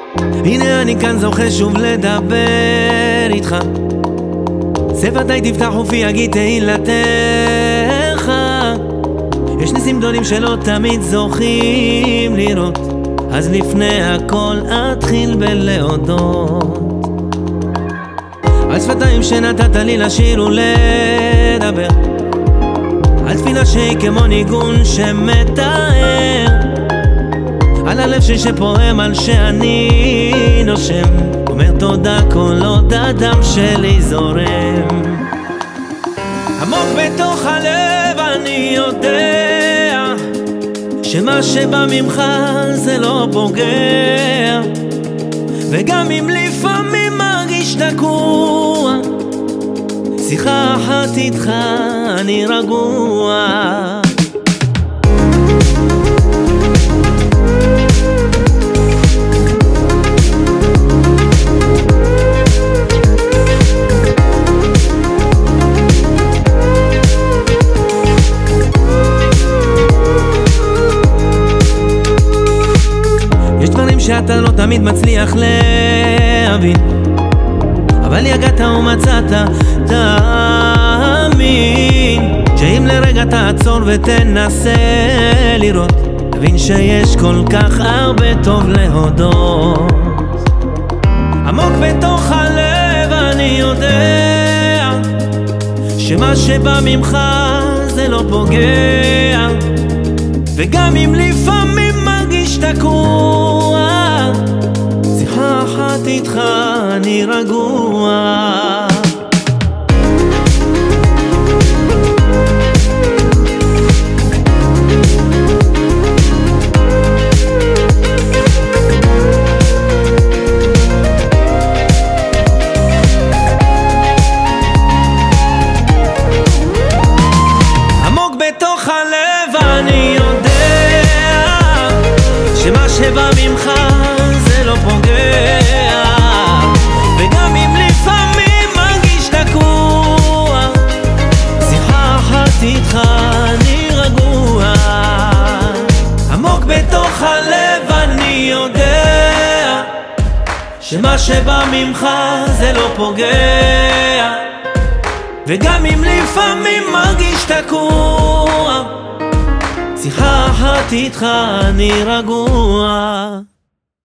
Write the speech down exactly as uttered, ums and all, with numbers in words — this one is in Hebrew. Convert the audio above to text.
הנה אני כאן זוכה שוב לדבר איתך, שפתי תפתח ופי אגיד תהילתך. יש ניסים גדולים שלא תמיד זוכים לראות, אז לפני הכל אתחיל בלהודות על שפתיים שנתת לי לשיר ולדבר, על תפילה שהיא כמו ניגון שמתאר, על הלב שלי שפועם על שאני נושם, אומר תודה כל עוד הדם שלי זורם. עמוק בתוך הלב אני יודע שמה שבא ממך זה לא פוגע, וגם אם לפעמים מרגיש תקוע, שיחה אחת איתך אני רגוע. יש דברים שאתה לא תמיד מצליח להבין, אבל יגעת ומצאת, תאמין שאם לרגע תעצור ותנסה לראות, תבין שיש כל כך הרבה טוב להודות. עמוק בתוך הלב אני יודע שמה שבא ממך זה לא פוגע, וגם אם לפעמים מרגיש תקוע, שיחה אחת איתך אני רגוע. עמוק בתוך הלב אני יודע שמה שבא ממך זה לא פוגע, וגם אם לפעמים מרגיש תקוע, שיחה אחת איתך אני רגוע. עמוק בתוך הלב אני יודע שמה שבא ממך זה לא פוגע, וגם אם לפעמים מרגיש תקוע, שיחה אחת איתך אני רגוע.